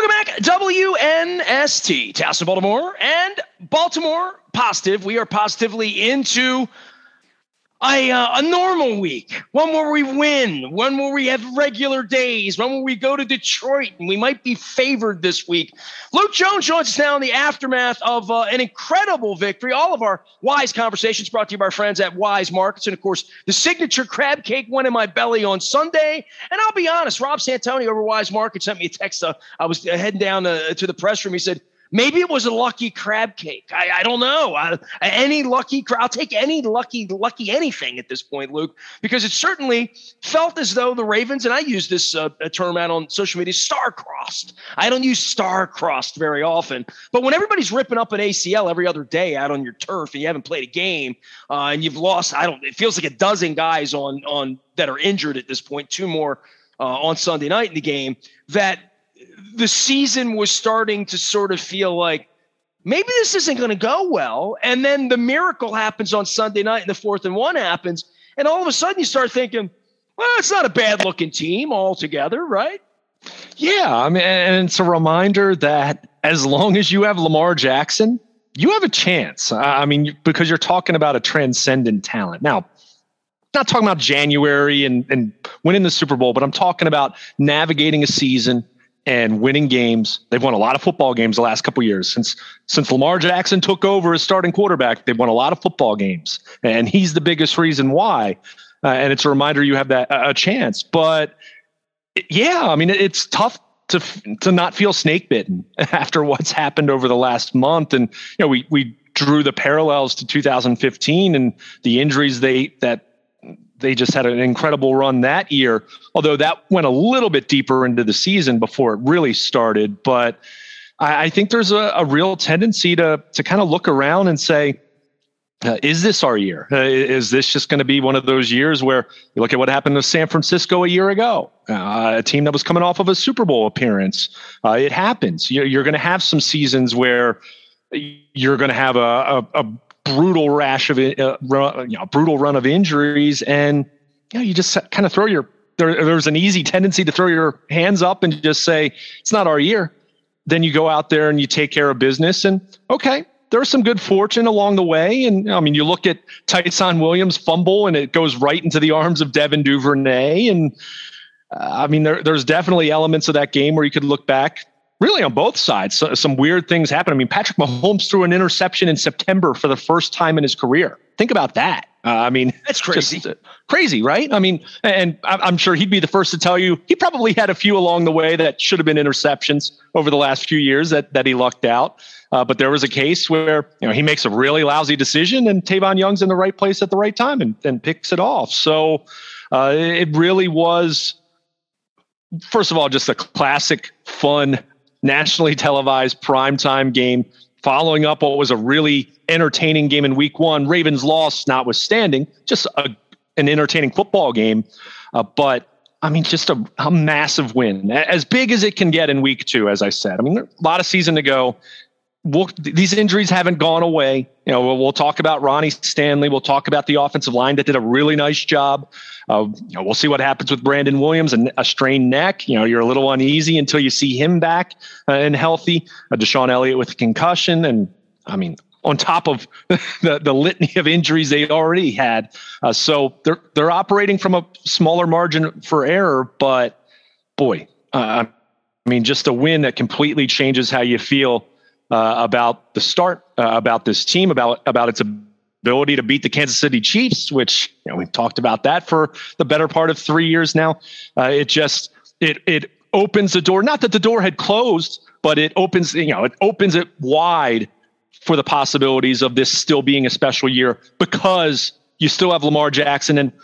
Welcome back, WNST, Towson, Baltimore, and Baltimore Positive. We are positively into a normal week, one where we win, one where we have regular days, one where we go to Detroit, and we might be favored this week. Luke Jones joins us now in the aftermath of an incredible victory. All of our Wise conversations brought to you by our friends at Wise Markets, and of course, the signature crab cake went in my belly on Sunday. And I'll be honest, Rob Santoni over Wise Markets sent me a text. I was heading down to the press room. He said, maybe it was a lucky crab cake. I don't know. I'll take any lucky anything at this point, Luke, because it certainly felt as though the Ravens, and I use this term out on social media, star-crossed. I don't use star-crossed very often, but when everybody's ripping up an ACL every other day out on your turf and you haven't played a game and you've lost, it feels like a dozen guys on that are injured at this point, two more on Sunday night in the game, that the season was starting to sort of feel like maybe this isn't going to go well. And then the miracle happens on Sunday night and the 4th and 1 happens. And all of a sudden you start thinking, well, it's not a bad looking team altogether, right? Yeah. I mean, and it's a reminder that as long as you have Lamar Jackson, you have a chance. I mean, because you're talking about a transcendent talent. Now, not talking about January and winning the Super Bowl, but I'm talking about navigating a season and winning games. They've won a lot of football games the last couple of years. Since Lamar Jackson took over as starting quarterback, they've won a lot of football games, and he's the biggest reason why. And it's a reminder you have that a chance. But yeah, I mean, it's tough to not feel snake bitten after what's happened over the last month. And we drew the parallels to 2015 and the injuries they just had an incredible run that year, although that went a little bit deeper into the season before it really started. But I think there's a real tendency to kind of look around and say, is this our year? Is this just going to be one of those years where you look at what happened to San Francisco a year ago, a team that was coming off of a Super Bowl appearance? It happens. You're going to have some seasons where you're going to have a brutal rash of brutal run of injuries, and you just kind of there's an easy tendency to throw your hands up and just say it's not our year. Then you go out there and you take care of business, and okay, there's some good fortune along the way. And I mean, you look at Tyson Williams fumble and it goes right into the arms of Devin Duvernay, and I mean there's definitely elements of that game where you could look back. Really on both sides, some weird things happen. I mean, Patrick Mahomes threw an interception in September for the first time in his career. Think about that. I mean, that's crazy. Crazy, right? I mean, and I'm sure he'd be the first to tell you he probably had a few along the way that should have been interceptions over the last few years that he lucked out. But there was a case where he makes a really lousy decision and Tavon Young's in the right place at the right time and picks it off. So it really was, first of all, just a classic, fun, nationally televised primetime game, following up what was a really entertaining game in week 1. Ravens loss notwithstanding, just an entertaining football game. But I mean, just a massive win, as big as it can get in week 2, as I said. I mean, a lot of season to go. These injuries haven't gone away. We'll talk about Ronnie Stanley. We'll talk about the offensive line that did a really nice job. We'll see what happens with Brandon Williams and a strained neck. You're a little uneasy until you see him back and healthy. Deshaun Elliott with a concussion. And I mean, on top of the litany of injuries they already had. So they're operating from a smaller margin for error, but boy, I mean, just a win that completely changes how you feel about the start, about this team, about its ability to beat the Kansas City Chiefs, which we've talked about that for the better part of 3 years now. It opens the door. Not that the door had closed, but it opens it wide for the possibilities of this still being a special year because you still have Lamar Jackson. And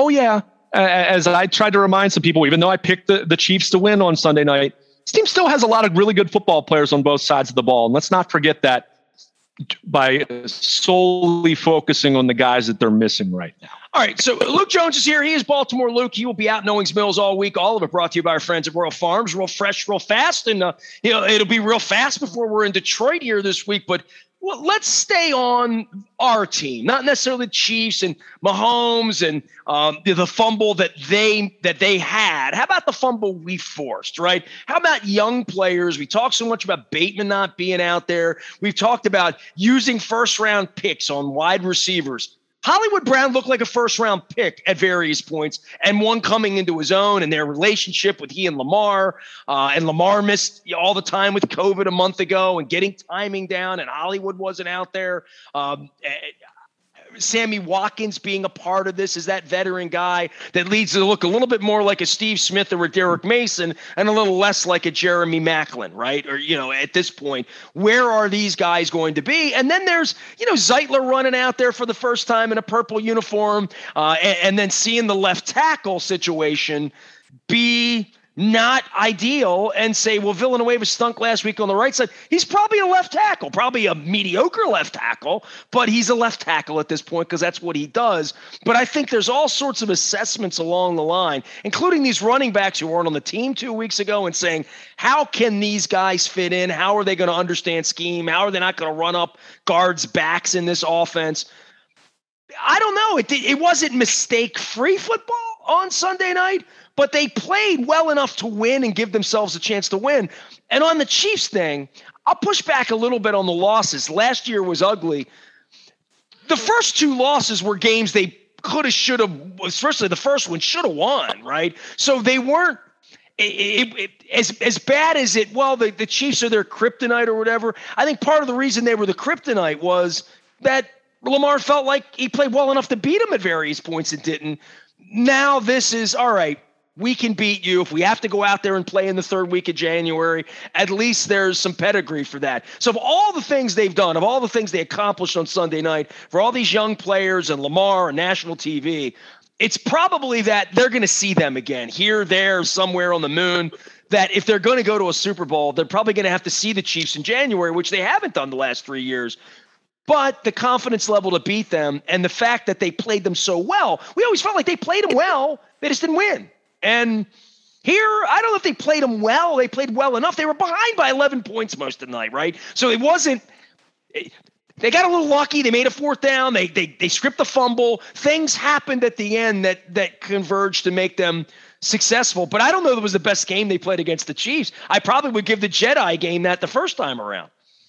as I tried to remind some people, even though I picked the Chiefs to win on Sunday night, this team still has a lot of really good football players on both sides of the ball. And let's not forget that by solely focusing on the guys that they're missing right now. All right, so Luke Jones is here. He is Baltimore Luke. He will be out in Owings Mills all week. All of it brought to you by our friends at Royal Farms. Real fresh, real fast. And, it'll be real fast before we're in Detroit here this week. But Well, let's stay on our team, not necessarily the Chiefs and Mahomes and the fumble that they had. How about the fumble we forced, right? How about young players? We talk so much about Bateman not being out there. We've talked about using first-round picks on wide receivers. Hollywood Brown looked like a first-round pick at various points, and one coming into his own, and their relationship with he and Lamar. And Lamar missed all the time with COVID a month ago and getting timing down, and Hollywood wasn't out there. Sammy Watkins being a part of this is that veteran guy that leads to look a little bit more like a Steve Smith or a Derek Mason and a little less like a Jeremy Maclin, right? Or, at this point, where are these guys going to be? And then there's, Zeitler running out there for the first time in a purple uniform, and then seeing the left tackle situation be not ideal and say, well, Villanueva stunk last week on the right side. He's probably a left tackle, probably a mediocre left tackle, but he's a left tackle at this point because that's what he does. But I think there's all sorts of assessments along the line, including these running backs who weren't on the team 2 weeks ago, and saying, how can these guys fit in? How are they going to understand scheme? How are they not going to run up guards' backs in this offense? I don't know. It wasn't mistake-free football on Sunday night, but they played well enough to win and give themselves a chance to win. And on the Chiefs thing, I'll push back a little bit on the losses. Last year was ugly. The first two losses were games they could have, should have, especially the first one, should have won, right? So they weren't as bad as it, well, the Chiefs are their kryptonite or whatever. I think part of the reason they were the kryptonite was that Lamar felt like he played well enough to beat him at various points and didn't. Now this is, all right, we can beat you. If we have to go out there and play in the third week of January, at least there's some pedigree for that. So of all the things they've done, of all the things they accomplished on Sunday night, for all these young players and Lamar and national TV, it's probably that they're going to see them again here, there, somewhere on the moon, that if they're going to go to a Super Bowl, they're probably going to have to see the Chiefs in January, which they haven't done the last 3 years. But the confidence level to beat them and the fact that they played them so well, we always felt like they played them well, they just didn't win. And here, I don't know if they played them well. They played well enough. They were behind by 11 points most of the night, right? So it wasn't – they got a little lucky. They made a fourth down. They script the fumble. Things happened at the end that converged to make them successful. But I don't know if it was the best game they played against the Chiefs. I probably would give the Jedi game that the first time around.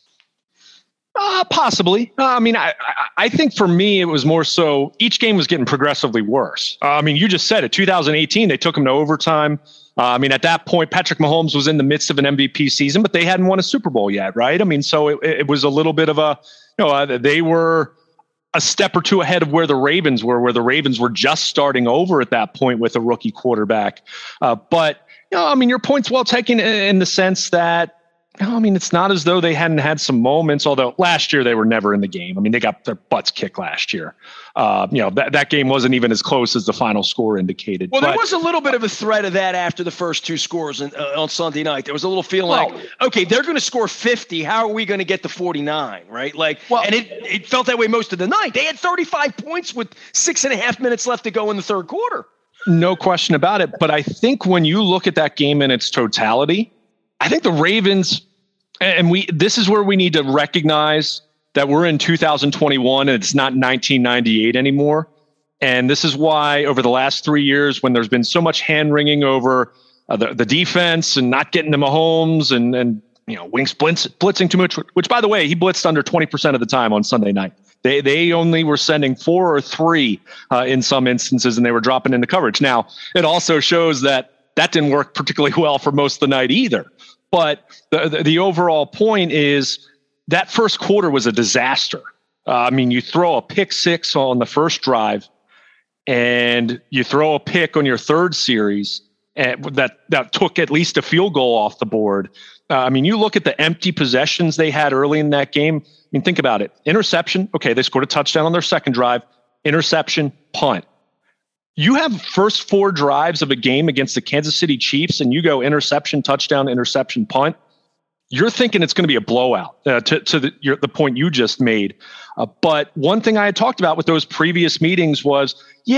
Possibly. I think for me, it was more so each game was getting progressively worse. You just said it. 2018, they took them to overtime. At that point, Patrick Mahomes was in the midst of an MVP season, but they hadn't won a Super Bowl yet, right? So it was a little bit of a, they were a step or two ahead of where the Ravens were just starting over at that point with a rookie quarterback. But your point's well taken in the sense that, it's not as though they hadn't had some moments, although last year they were never in the game. They got their butts kicked last year. That game wasn't even as close as the final score indicated. Well, there was a little bit of a threat of that after the first two scores on Sunday night. There was a little feeling like, okay, they're going to score 50. How are we going to get to 49, right? And it felt that way most of the night. They had 35 points with 6.5 minutes left to go in the third quarter. No question about it. But I think when you look at that game in its totality, I think the Ravens, and this is where we need to recognize that we're in 2021 and it's not 1998 anymore. And this is why over the last 3 years, when there's been so much hand-wringing over the defense and not getting to Mahomes and Winks blitzing too much, which, by the way, he blitzed under 20% of the time on Sunday night. They only were sending 4 or 3 in some instances, and they were dropping into coverage. Now, it also shows that didn't work particularly well for most of the night either. But the overall point is that first quarter was a disaster. You throw a pick six on the first drive and you throw a pick on your third series that took at least a field goal off the board. You look at the empty possessions they had early in that game. Think about it. Interception. Okay, they scored a touchdown on their second drive. Interception, punt. You have first 4 drives of a game against the Kansas City Chiefs and you go interception, touchdown, interception, punt. you're thinking it's going to be a blowout to the point you just made. But one thing I had talked about with those previous meetings was,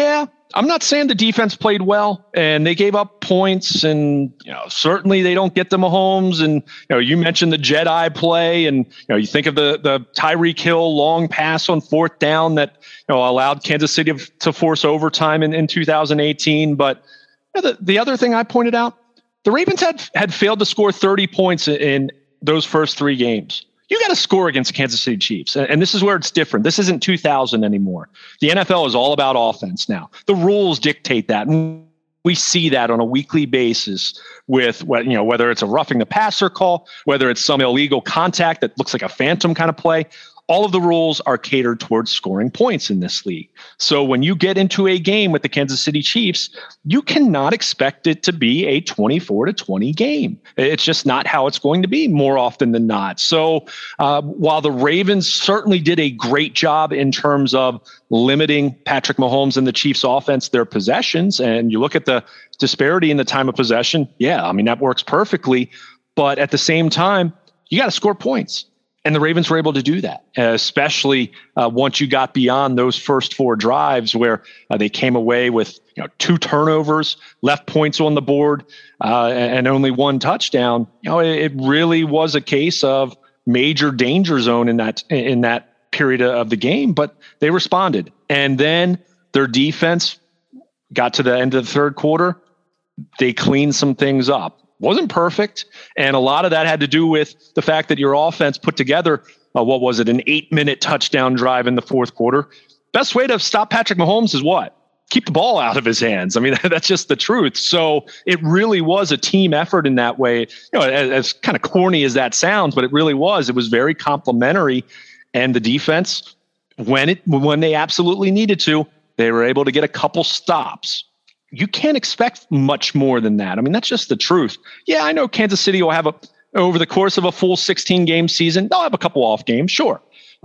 I'm not saying the defense played well and they gave up points, and certainly they don't get the Mahomes. And you mentioned the Jedi play, and you think of the Tyreek Hill long pass on fourth down that allowed Kansas City to force overtime in 2018. But the other thing I pointed out, the Ravens had failed to score 30 points in those first 3 games. You got to score against Kansas City Chiefs. And this is where it's different. This isn't 2000 anymore. The NFL is all about offense now. The rules dictate that. And we see that on a weekly basis with whether it's a roughing the passer call, whether it's some illegal contact that looks like a phantom kind of play. All of the rules are catered towards scoring points in this league. So when you get into a game with the Kansas City Chiefs, you cannot expect it to be a 24-20 game. It's just not how it's going to be more often than not. So while the Ravens certainly did a great job in terms of limiting Patrick Mahomes and the Chiefs offense, their possessions, and you look at the disparity in the time of possession, that works perfectly. But at the same time, you got to score points. And the Ravens were able to do that, especially once you got beyond those first 4 drives where they came away with 2 turnovers, left points on the board, and only 1 touchdown. It really was a case of major danger zone in that period of the game. But they responded, and then their defense got to the end of the third quarter. They cleaned some things up. Wasn't perfect. And a lot of that had to do with the fact that your offense put together, an 8-minute touchdown drive in the fourth quarter. Best way to stop Patrick Mahomes is what? Keep the ball out of his hands. I mean, that's just the truth. So it really was a team effort in that way. As kind of corny as that sounds, but it really was. It was very complimentary. And the defense, when they absolutely needed to, they were able to get a couple stops. You can't expect much more than that. I mean, that's just the truth. I know Kansas City will have over the course of a full 16-game season, they'll have a couple off games, sure.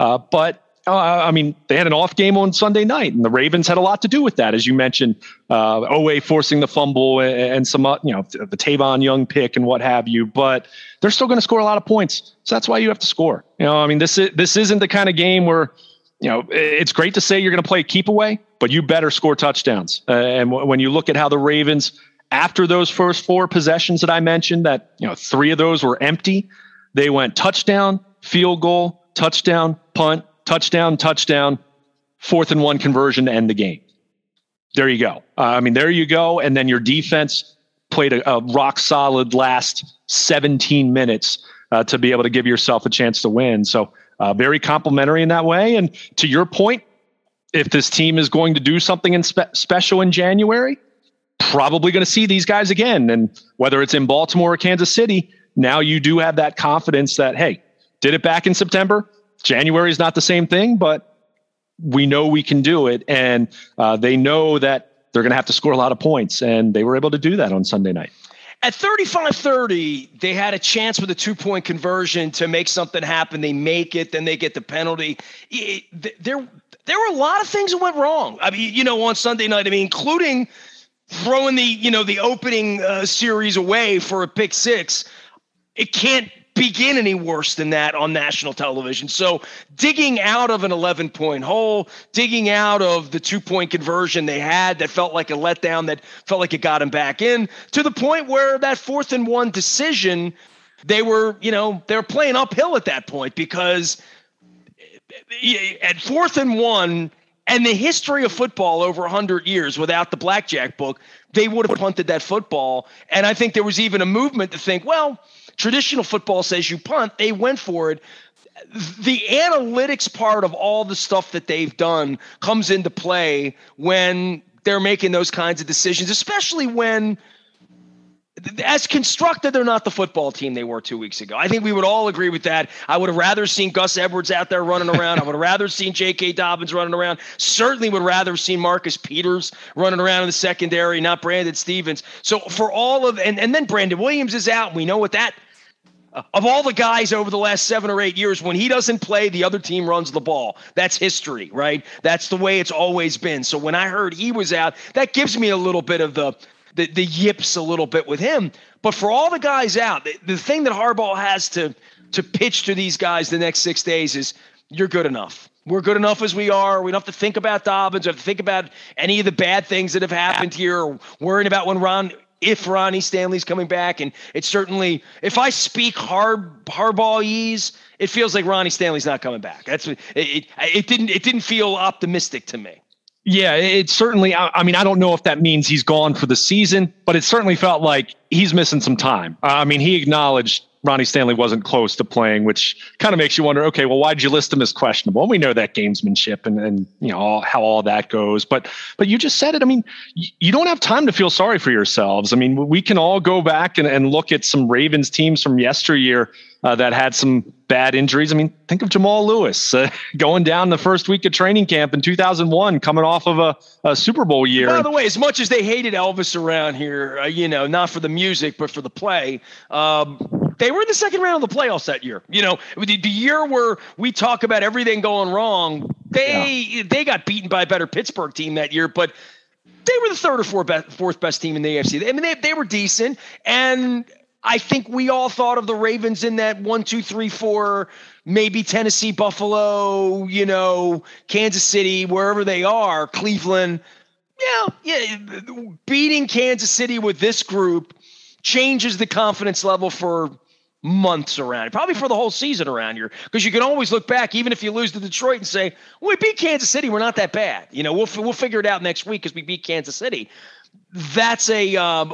But they had an off game on Sunday night, and the Ravens had a lot to do with that, as you mentioned. Oweh forcing the fumble and some, the Tavon Young pick and what have you. But they're still going to score a lot of points, so that's why you have to score. This isn't the kind of game where it's great to say you're going to play keep away, but you better score touchdowns. And when you look at how the Ravens, after those first 4 possessions that I mentioned, that 3 of those were empty, they went touchdown, field goal, touchdown, punt, touchdown, 4th and 1 conversion to end the game. There you go. There you go. And then your defense played a rock solid last 17 minutes to be able to give yourself a chance to win. So very complimentary in that way. And to your point, if this team is going to do something special in January, probably going to see these guys again. And whether it's in Baltimore or Kansas City, now you do have that confidence that, hey, did it back in September. January is not the same thing, but we know we can do it. And they know that they're going to have to score a lot of points. And they were able to do that on Sunday night. At 35-30, they had a chance with a 2-point conversion to make something happen. They make it, then they get the penalty. There were a lot of things that went wrong. On Sunday night, including throwing the opening series away for a pick 6. It can't begin any worse than that on national television. So digging out of an 11-point hole, digging out of the 2-point conversion they had that felt like a letdown, that felt like it got them back in, to the point where that 4th and 1 decision, they were playing uphill at that point, because at 4th and 1, and the history of football over 100 years without the blackjack book, they would have punted that football. And I think there was even a movement to think, well, traditional football says you punt. They went for it. The analytics part of all the stuff that they've done comes into play when they're making those kinds of decisions, especially when, as constructed, they're not the football team they were 2 weeks ago. I think we would all agree with that. I would have rather seen Gus Edwards out there running around. I would have rather seen J.K. Dobbins running around. Certainly would rather have seen Marcus Peters running around in the secondary, not Brandon Stevens. So for all of, and then Brandon Williams is out. And we know what that, of all the guys over the last 7 or 8 years, when he doesn't play, the other team runs the ball. That's history, right? That's the way it's always been. So when I heard he was out, that gives me a little bit of the the yips a little bit with him. But for all the guys out, the thing that Harbaugh has to pitch to these guys the next 6 days is you're good enough. We're good enough as we are. We don't have to think about Dobbins. We don't have to think about any of the bad things that have happened here, or worrying about if Ronnie Stanley's coming back. And it's certainly, if I speak Harbaugh-ese, it feels like Ronnie Stanley's not coming back. That's it didn't feel optimistic to me. Yeah, it certainly, I mean, I don't know if that means he's gone for the season, but it certainly felt like he's missing some time. I mean, he acknowledged Ronnie Stanley wasn't close to playing, which kind of makes you wonder, okay, well, why'd you list him as questionable? And we know that gamesmanship and how all that goes. But you just said it. I mean, you don't have time to feel sorry for yourselves. I mean, we can all go back and look at some Ravens teams from yesteryear that had some bad injuries. I mean, think of Jamal Lewis going down the first week of training camp in 2001, coming off of a Super Bowl year. By the way, as much as they hated Elvis around here, not for the music, but for the play, they were in the second round of the playoffs that year. The year where we talk about everything going wrong, they got beaten by a better Pittsburgh team that year, but they were the third or fourth best team in the AFC. I mean, they were decent, and I think we all thought of the Ravens in that 1, 2, 3, 4, maybe Tennessee, Buffalo, Kansas City, wherever they are, Cleveland. Yeah, beating Kansas City with this group changes the confidence level for months around it, probably for the whole season around here, because you can always look back, even if you lose to Detroit, and say, well, we beat Kansas City, we're not that bad. We'll figure it out next week because we beat Kansas City. That's a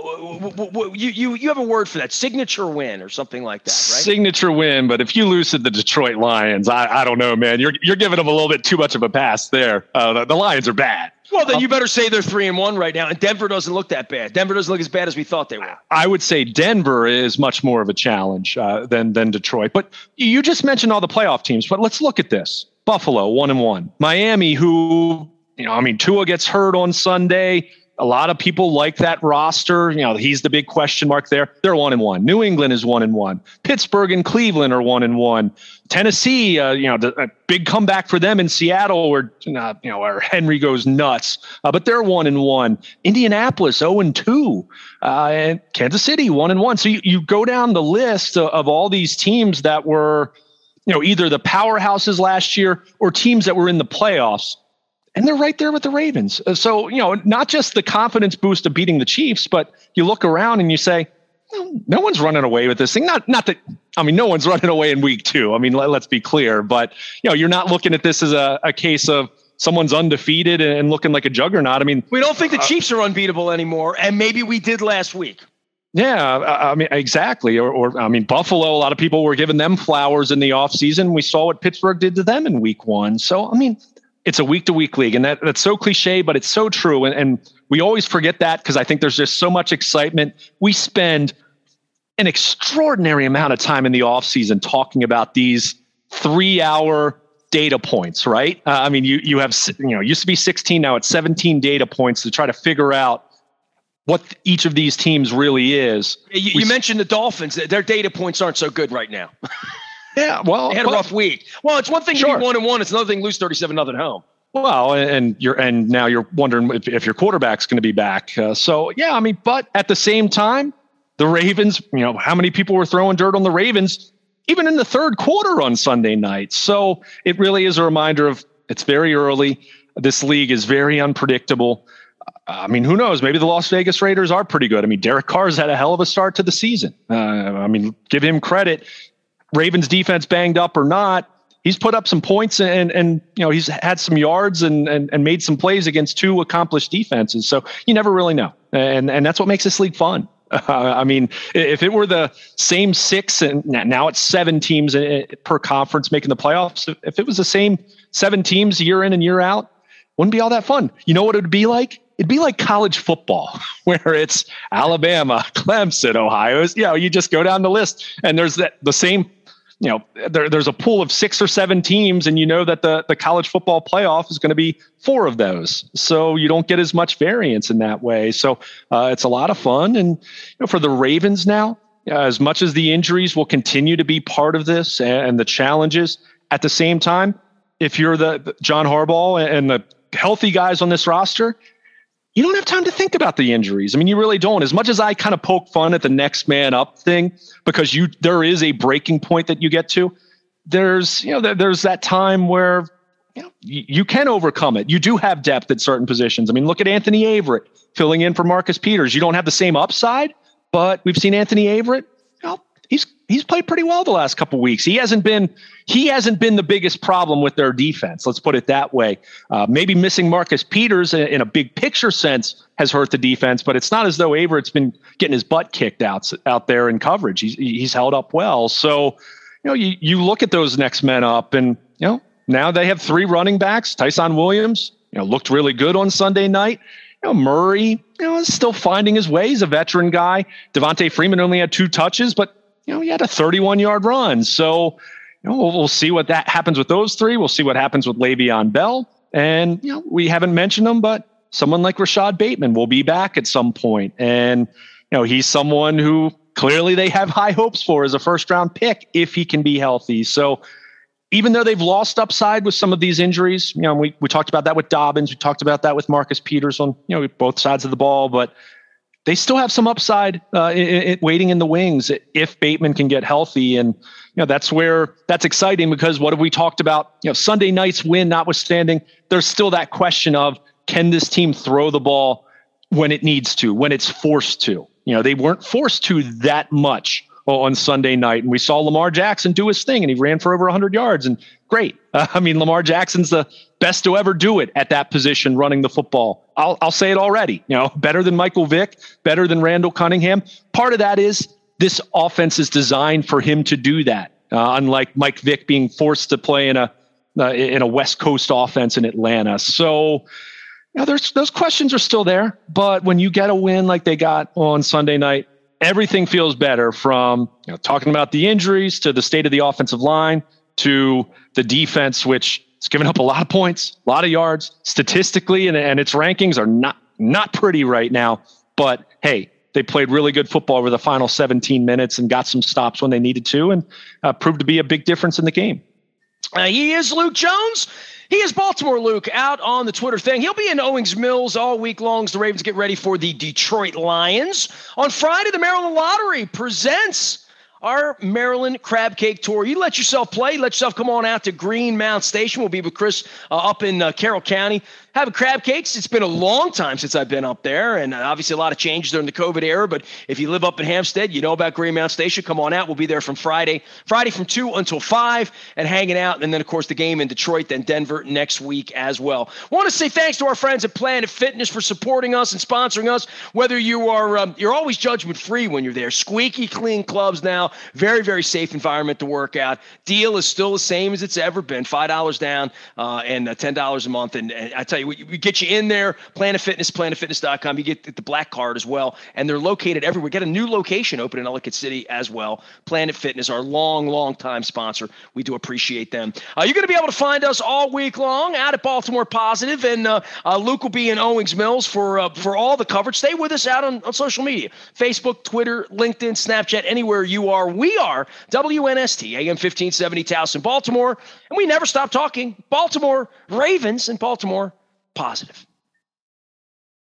you have a word for that, signature win or something like that, right? Signature win, but if you lose to the Detroit Lions, I don't know, man. You're giving them a little bit too much of a pass there. The Lions are bad. Well, then you better say they're 3-1 right now, and Denver doesn't look that bad. Denver doesn't look as bad as we thought they were. I would say Denver is much more of a challenge than Detroit. But you just mentioned all the playoff teams, but let's look at this. Buffalo, 1-1. Miami, who, Tua gets hurt on Sunday. A lot of people like that roster. He's the big question mark there. They're 1-1. New England is 1-1. Pittsburgh and Cleveland are 1-1. Tennessee, a big comeback for them in Seattle, where Henry goes nuts. But they're 1-1. Indianapolis 0-2. And Kansas City 1-1. So you go down the list of all these teams that were, either the powerhouses last year or teams that were in the playoffs. And they're right there with the Ravens. So, not just the confidence boost of beating the Chiefs, but you look around and you say, no one's running away with this thing. Not that, no one's running away in week 2. Let's be clear. But, you're not looking at this as a case of someone's undefeated and looking like a juggernaut. We don't think the Chiefs are unbeatable anymore. And maybe we did last week. Yeah, exactly. Or Buffalo, a lot of people were giving them flowers in the offseason. We saw what Pittsburgh did to them in week 1. So, it's a week-to-week league, and that's so cliche, but it's so true. And we always forget that because I think there's just so much excitement. We spend an extraordinary amount of time in the offseason talking about these 3-hour data points, right? You have, used to be 16, now it's 17 data points to try to figure out what each of these teams really is. You mentioned the Dolphins. Their data points aren't so good right now. Yeah, well, they had a rough week. Well, it's one thing to be 1-1. It's another thing to lose 37-0 at home. Well, and now you're wondering if your quarterback's going to be back. But at the same time, the Ravens. How many people were throwing dirt on the Ravens, even in the third quarter on Sunday night? So it really is a reminder of it's very early. This league is very unpredictable. Who knows? Maybe the Las Vegas Raiders are pretty good. Derek Carr's had a hell of a start to the season. Give him credit. Ravens defense banged up or not, he's put up some points and he's had some yards and made some plays against 2 accomplished defenses. So you never really know. And that's what makes this league fun. If it were the same 6 and now it's 7 teams per conference making the playoffs, if it was the same 7 teams year in and year out, wouldn't be all that fun. You know what it would be like? It'd be like college football, where it's Alabama, Clemson, Ohio. You just go down the list and there's the same, there's a pool of 6 or 7 teams, and that the college football playoff is going to be 4 of those. So you don't get as much variance in that way. So it's a lot of fun. And for the Ravens now, as much as the injuries will continue to be part of this and the challenges, at the same time, if you're the John Harbaugh and the healthy guys on this roster, you don't have time to think about the injuries. I mean, you really don't. As much as I kind of poke fun at the next man up thing, because there is a breaking point that you get to, there's that time where you can overcome it. You do have depth at certain positions. I mean, look at Anthony Averett filling in for Marcus Peters. You don't have the same upside, but we've seen Anthony Averett. He's played pretty well the last couple of weeks. He hasn't been the biggest problem with their defense. Let's put it that way. Maybe missing Marcus Peters in a big picture sense has hurt the defense, but it's not as though Averett's been getting his butt kicked out there in coverage. He's held up well. So, you look at those next men up, and now they have 3 running backs. Tyson Williams, looked really good on Sunday night. Murray, is still finding his way. He's a veteran guy. Devontae Freeman only had 2 touches, but he had a 31-yard run. So, we'll see what that happens with those 3. We'll see what happens with Le'Veon Bell. And, we haven't mentioned him, but someone like Rashad Bateman will be back at some point. And, he's someone who clearly they have high hopes for as a first-round pick if he can be healthy. So, even though they've lost upside with some of these injuries, we talked about that with Dobbins. We talked about that with Marcus Peters on, both sides of the ball, but they still have some upside waiting in the wings if Bateman can get healthy. And, that's exciting, because what have we talked about? Sunday night's win notwithstanding, there's still that question of, can this team throw the ball when it needs to, when it's forced to? They weren't forced to that much on Sunday night. And we saw Lamar Jackson do his thing, and he ran for over 100 yards, and great. Lamar Jackson's the best to ever do it at that position, running the football. I'll say it already, better than Michael Vick, better than Randall Cunningham. Part of that is this offense is designed for him to do that. Unlike Mike Vick being forced to play in a West Coast offense in Atlanta. So, those questions are still there, but when you get a win like they got on Sunday night, everything feels better, from talking about the injuries to the state of the offensive line to the defense, which has given up a lot of points, a lot of yards statistically, and its rankings are not pretty right now. But hey, they played really good football over the final 17 minutes and got some stops when they needed to, and proved to be a big difference in the game. He is Luke Jones. He is Baltimore Luke out on the Twitter thing. He'll be in Owings Mills all week long as the Ravens get ready for the Detroit Lions. On Friday, the Maryland Lottery presents our Maryland Crab Cake Tour. You let yourself play. Let yourself come on out to Greenmount Station. We'll be with Chris up in Carroll County having crab cakes. It's been a long time since I've been up there, and obviously a lot of changes during the COVID era. But if you live up in Hampstead, you know about Greenmount Station. Come on out. We'll be there from Friday from 2 until 5 and hanging out. And then, of course, the game in Detroit, then Denver next week as well. Want to say thanks to our friends at Planet Fitness for supporting us and sponsoring us. Whether you are, you're always judgment-free when you're there. Squeaky clean clubs now. Very, very safe environment to work out. Deal is still the same as it's ever been. $5 down and $10 a month. And I tell you, we get you in there. Planet Fitness, planetfitness.com. You get the black card as well. And they're located everywhere. We got a new location open in Ellicott City as well. Planet Fitness, our long time sponsor. We do appreciate them. You're going to be able to find us all week long out at Baltimore Positive. And Luke will be in Owings Mills for all the coverage. Stay with us out on social media. Facebook, Twitter, LinkedIn, Snapchat, anywhere you are. We are WNST, AM 1570, Towson, Baltimore. And we never stop talking Baltimore Ravens and Baltimore Positive.